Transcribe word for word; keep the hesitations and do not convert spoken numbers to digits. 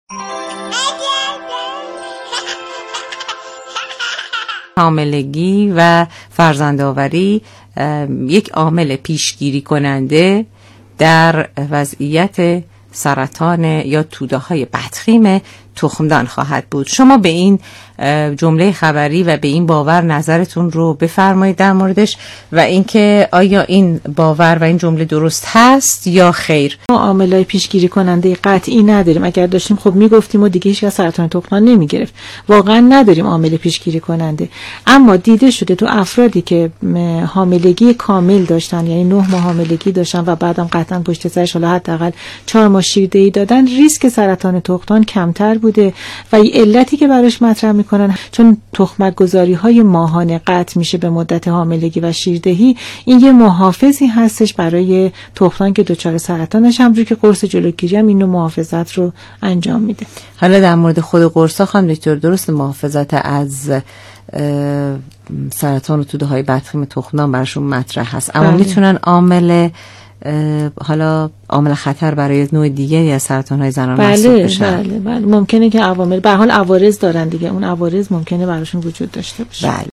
حاملگی و فرزندآوری یک عامل پیشگیری کننده در وضعیت سرطان یا توده‌های بدخیم تخمدان خواهد بود. شما به این جمله خبری و به این باور نظرتون رو بفرمایید در موردش و اینکه آیا این باور و این جمله درست هست یا خیر؟ ما عاملای پیشگیری کننده قطعی نداریم. اگر داشتیم خب میگفتیم و دیگه هیچ سرطان تخمدان نمیگرفت. واقعا نداریم عامل پیشگیری کننده. اما دیده شده تو افرادی که حاملگی کامل داشتن، یعنی نه ماه حاملگی داشتن و بعدم قطعا پشت سرش حالا حداقل چهار ماه شیردهی دادن، ریسک سرطان تخمدان کمتر بوده و این علتی که براش مطرح میکنن چون تخمک گذاری های ماهانه قطع میشه به مدت حاملگی و شیردهی، این یه محافظی هستش برای تخمدان که دچار سرطانش، همونجوری که قرص جلوگیری هم اینو محافظت رو انجام میده. حالا در مورد خود قرصا خانم دکتر، درست محافظت از سرطان و توده های بدخیم تخمدان براشون مطرح هست، اما بله. میتونن عامل حالا عامل خطر برای نوع دیگری از سرطان‌های زنان محسوب بله بشن؟ بله بله ممکنه که عوامل به هر حال عوارض دارن دیگه، اون عوارض ممکنه براشون وجود داشته باشه. بله.